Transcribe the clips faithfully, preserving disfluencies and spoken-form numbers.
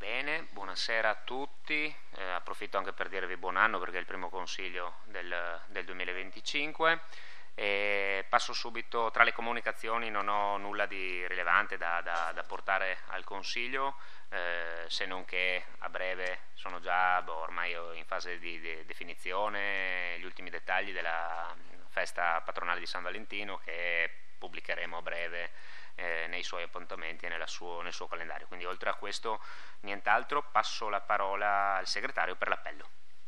Bene, buonasera a tutti, eh, approfitto anche per dirvi buon anno perché è il primo consiglio del, del duemilaventicinque. E passo subito, tra le comunicazioni non ho nulla di rilevante da, da, da portare al consiglio, eh, se non che a breve sono già boh, ormai in fase di, di definizione gli ultimi dettagli della festa patronale di San Valentino, che pubblicheremo a breve eh, nei suoi appuntamenti e nella suo, nel suo calendario. Quindi oltre a questo nient'altro, passo la parola al segretario per l'appello.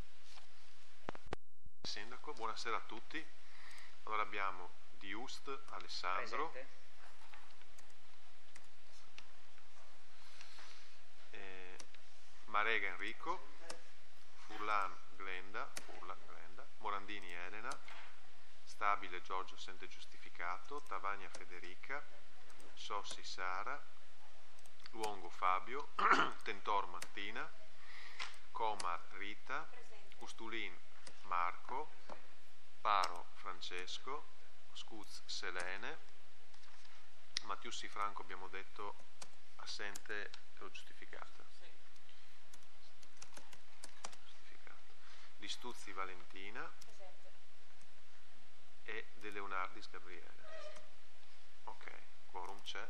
Sindaco, buonasera a tutti. Allora abbiamo Diust Alessandro, eh, Marega Enrico, Furlan Glenda, Furlan Glenda, Morandini Elena, Stabile Giorgio Sente Giustificato, Tavagna Federica, Sossi Sara, Luongo Fabio, Tentor Martina, Comar Rita, Ustulin Marco, Paro Francesco, Scuz Selene, Mattiussi Franco abbiamo detto assente o giustificata? Sì. Giustificato. Listuzzi Valentina. Presente. E De Leonardis Gabriele. Ok, quorum c'è.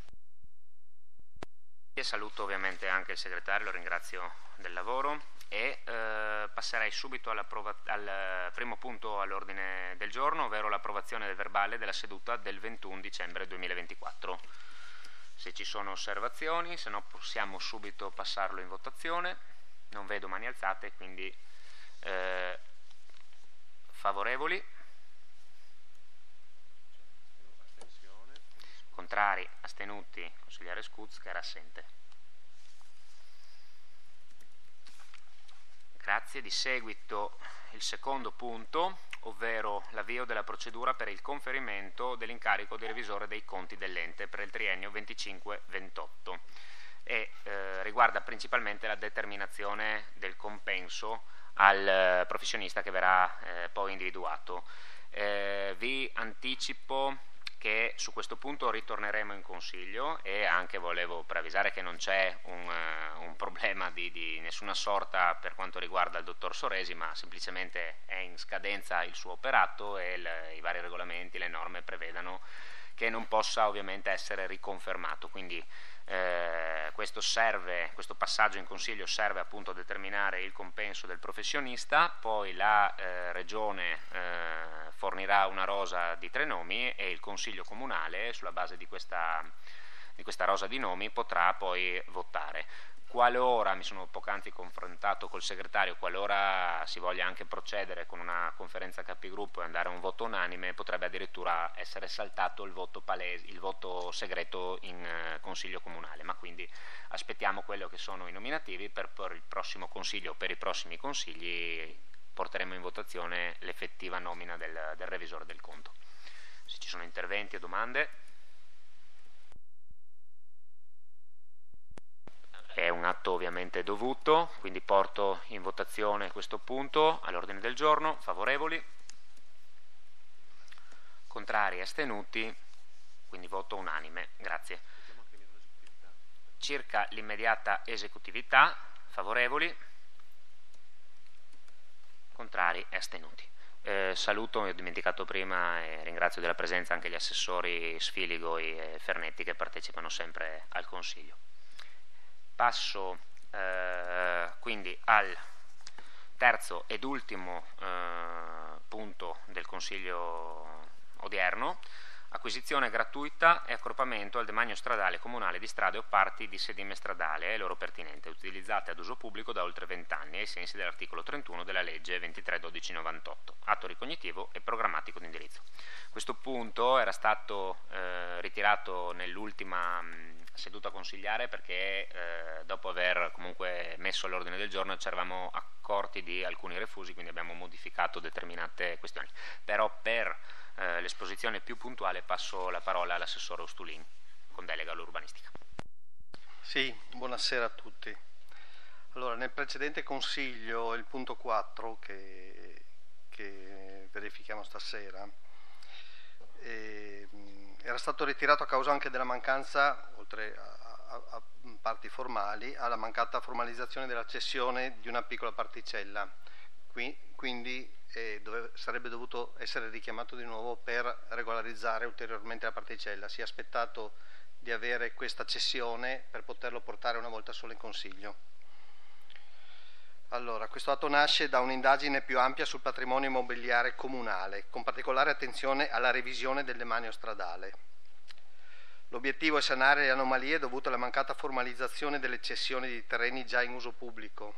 E saluto ovviamente anche il segretario, lo ringrazio del lavoro e eh, passerei subito al primo punto all'ordine del giorno, ovvero l'approvazione del verbale della seduta del ventuno dicembre duemilaventiquattro. Se ci sono osservazioni, se no possiamo subito passarlo in votazione. Non vedo mani alzate, quindi eh, favorevoli, contrari, astenuti, consigliere Scuz che era assente. Grazie. Di seguito il secondo punto, ovvero l'avvio della procedura per il conferimento dell'incarico di revisore dei conti dell'ente per il triennio venticinque ventotto e eh, riguarda principalmente la determinazione del compenso al eh, professionista che verrà eh, poi individuato. Eh, vi anticipo che su questo punto ritorneremo in consiglio e anche volevo preavvisare che non c'è un, uh, un problema di, di nessuna sorta per quanto riguarda il dottor Soresi, ma semplicemente è in scadenza il suo operato e il, i vari regolamenti, le norme prevedano che non possa ovviamente essere riconfermato, quindi eh, questo serve, questo passaggio in consiglio serve appunto a determinare il compenso del professionista, poi la eh, regione eh, fornirà una rosa di tre nomi e il consiglio comunale sulla base di questa, di questa rosa di nomi potrà poi votare. Qualora, mi sono poc'anzi confrontato col segretario, qualora si voglia anche procedere con una conferenza capigruppo e andare a un voto unanime, potrebbe addirittura essere saltato il voto, palese, il voto segreto in eh, consiglio comunale, ma quindi aspettiamo quello che sono i nominativi per, per il prossimo consiglio o per i prossimi consigli porteremo in votazione l'effettiva nomina del, del revisore del conto. Se ci sono interventi o domande. È un atto ovviamente dovuto, quindi porto in votazione questo punto all'ordine del giorno. Favorevoli? Contrari e astenuti? Quindi voto unanime. Grazie. Circa l'immediata esecutività, favorevoli? Contrari e astenuti. Eh, saluto, mi ho dimenticato prima e ringrazio della presenza anche gli assessori Sfiligo e Fernetti che partecipano sempre al Consiglio. Passo eh, quindi al terzo ed ultimo eh, punto del Consiglio odierno, acquisizione gratuita e accorpamento al demanio stradale comunale di strade o parti di sedime stradale e loro pertinente, utilizzate ad uso pubblico da oltre vent'anni ai sensi dell'articolo trentuno della legge ventitré dodici novantotto, atto ricognitivo e programmatico di indirizzo. Questo punto era stato eh, ritirato nell'ultima mh, seduta consigliare perché eh, dopo aver comunque messo all'ordine del giorno ci eravamo accorti di alcuni refusi, quindi abbiamo modificato determinate questioni. Però per eh, l'esposizione più puntuale passo la parola all'assessore Ostulin con delega all'urbanistica. Sì, buonasera a tutti. Allora, nel precedente consiglio, il punto quattro che, che verifichiamo stasera, eh, era stato ritirato a causa anche della mancanza, oltre a, a, a parti formali alla mancata formalizzazione della cessione di una piccola particella. Qui, quindi eh, dove, sarebbe dovuto essere richiamato di nuovo per regolarizzare ulteriormente la particella. Si è aspettato di avere questa cessione per poterlo portare una volta sola in Consiglio. Allora, questo atto nasce da un'indagine più ampia sul patrimonio immobiliare comunale, con particolare attenzione alla revisione del demanio stradale. L'obiettivo è sanare le anomalie dovute alla mancata formalizzazione delle cessioni di terreni già in uso pubblico,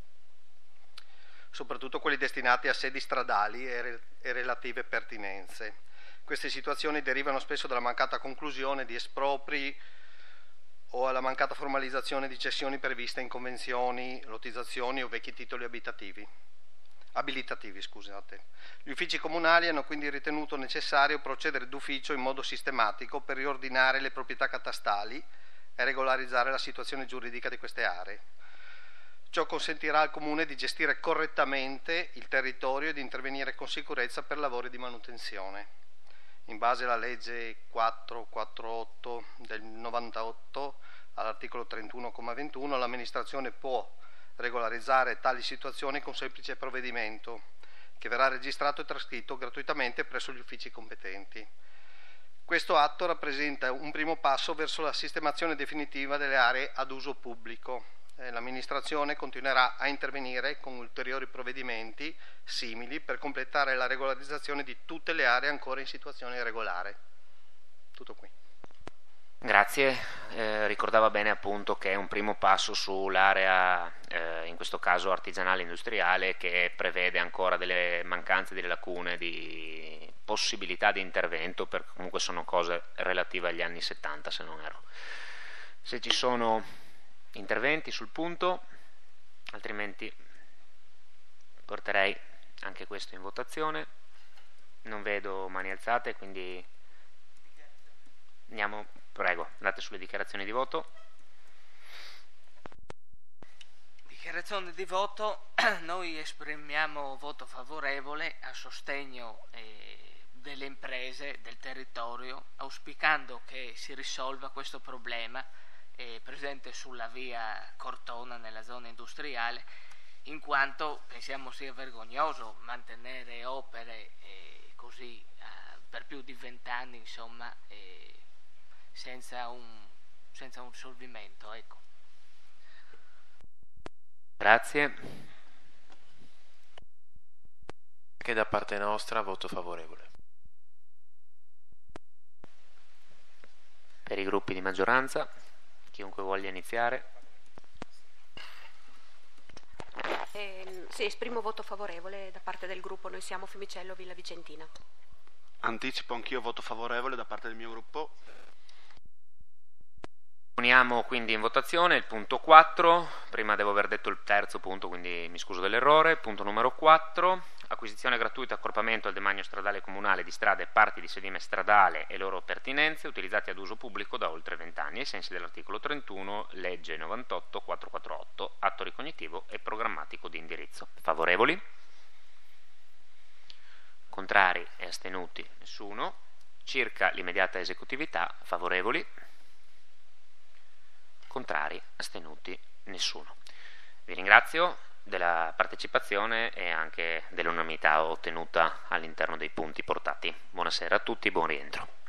soprattutto quelli destinati a sedi stradali e, re- e relative pertinenze. Queste situazioni derivano spesso dalla mancata conclusione di espropri o alla mancata formalizzazione di cessioni previste in convenzioni, lottizzazioni o vecchi titoli abitativi. abilitativi. Scusate. Gli uffici comunali hanno quindi ritenuto necessario procedere d'ufficio in modo sistematico per riordinare le proprietà catastali e regolarizzare la situazione giuridica di queste aree. Ciò consentirà al Comune di gestire correttamente il territorio e di intervenire con sicurezza per lavori di manutenzione. In base alla legge quattrocentoquarantotto del novantotto, all'articolo trentuno comma ventuno, l'amministrazione può regolarizzare tali situazioni con semplice provvedimento che verrà registrato e trascritto gratuitamente presso gli uffici competenti. Questo atto rappresenta un primo passo verso la sistemazione definitiva delle aree ad uso pubblico. L'amministrazione continuerà a intervenire con ulteriori provvedimenti simili per completare la regolarizzazione di tutte le aree ancora in situazione irregolare. Tutto qui. Grazie, eh, ricordava bene appunto che è un primo passo sull'area, eh, in questo caso artigianale industriale, che prevede ancora delle mancanze, delle lacune di possibilità di intervento, perché comunque sono cose relative agli anni settanta se non erro. Se ci sono interventi sul punto, altrimenti porterei anche questo in votazione. Non vedo mani alzate, quindi andiamo, prego, andate sulle dichiarazioni di voto. Dichiarazione di voto. Noi esprimiamo voto favorevole a sostegno eh, delle imprese, del territorio, auspicando che si risolva questo problema presente sulla via Cortona nella zona industriale, in quanto pensiamo sia vergognoso mantenere opere eh, così eh, per più di vent'anni, insomma, eh, senza un senza un risolvimento, ecco. Grazie. Anche da parte nostra voto favorevole. Per i gruppi di maggioranza, chiunque voglia iniziare. Eh, sì, esprimo voto favorevole da parte del gruppo Noi Siamo Fiumicello Villa Vicentina. Anticipo anch'io voto favorevole da parte del mio gruppo. Poniamo quindi in votazione il punto quattro, prima devo aver detto il terzo punto, quindi mi scuso dell'errore. Punto numero quattro, acquisizione gratuita e accorpamento al demanio stradale comunale di strade e parti di sedime stradale e loro pertinenze utilizzati ad uso pubblico da oltre vent'anni ai sensi dell'articolo trentuno, legge novantotto quattrocentoquarantotto, atto ricognitivo e programmatico di indirizzo. Favorevoli? Contrari e astenuti? Nessuno. Circa l'immediata esecutività, favorevoli? Contrari, astenuti, nessuno. Vi ringrazio della partecipazione e anche dell'unanimità ottenuta all'interno dei punti portati. Buonasera a tutti, buon rientro.